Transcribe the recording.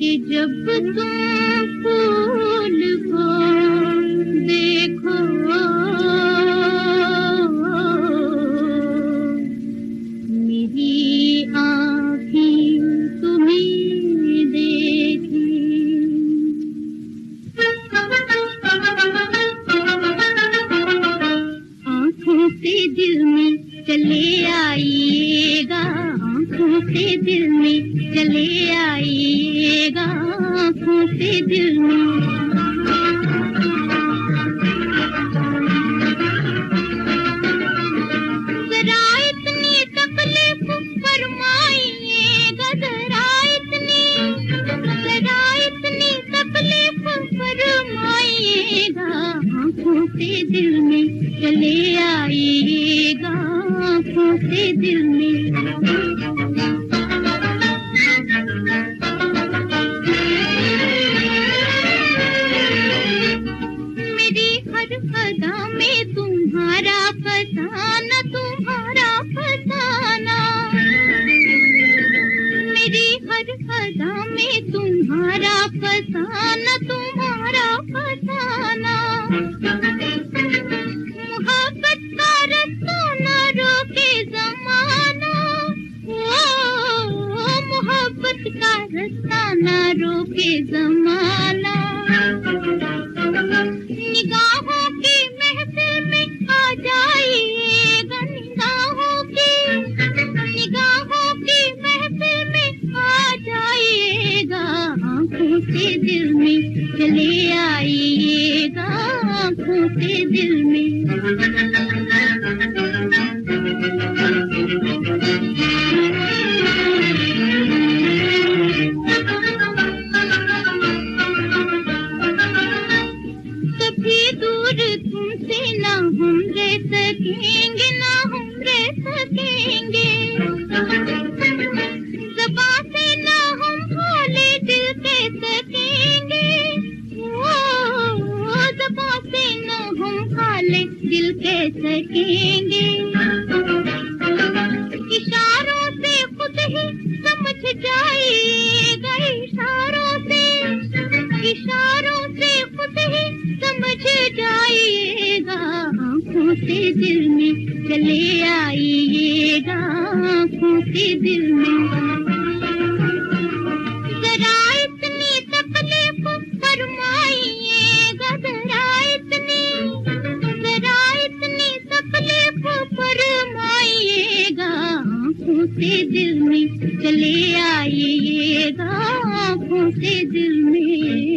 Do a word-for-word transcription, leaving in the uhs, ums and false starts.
कि जब तुम फूल को देखो मेरी आँखें तुम्हें देखें। आँखों से दिल में चले आइएगा, आँखों से दिल में चले आइएगा, आँखों से दिल में। जरा इतनी तकलीफ फरमाइएगा, जरा इतनी जरा इतनी तकलीफ फरमाइएगा, आँखों से दिल में चले आइएगा, आँखों से दिल में। अदा में तुम्हारा फसाना, तुम्हारा फसाना, मेरी हर अदा में तुम्हारा फसाना, तुम्हारा फसाना। मोहब्बत का रास्ता न रोके जमाना, ओ मोहब्बत का रास्ता न रोके जमाना। निगाहों की महफिल में आ जाइएगा, निगाहों की निगाहों की महफिल में आ जाइएगा, आँखों से दिल में चले आइएगा, आँखों से दिल में। दूर तुमसे ना हम रह सकेंगे, ना हम रह सकेंगे। ज़बां से ना हम हाले दिल कह सकेंगे, ओ ज़बां से ना हम हाले दिल कह सकेंगे। इशारों से खुद ही समझ जाइएगा, इशारों से इशारों से खुद ही समझ जाइएगा, आँखों से दिल में चले आइएगा, आँखों से दिल में। जरा इतनी तकलीफ फरमाइएगा, जरा इतनी जरा इतनी तकलीफ फरमाइएगा, आँखों से दिल में चले आइएगा, आँखों से दिल में।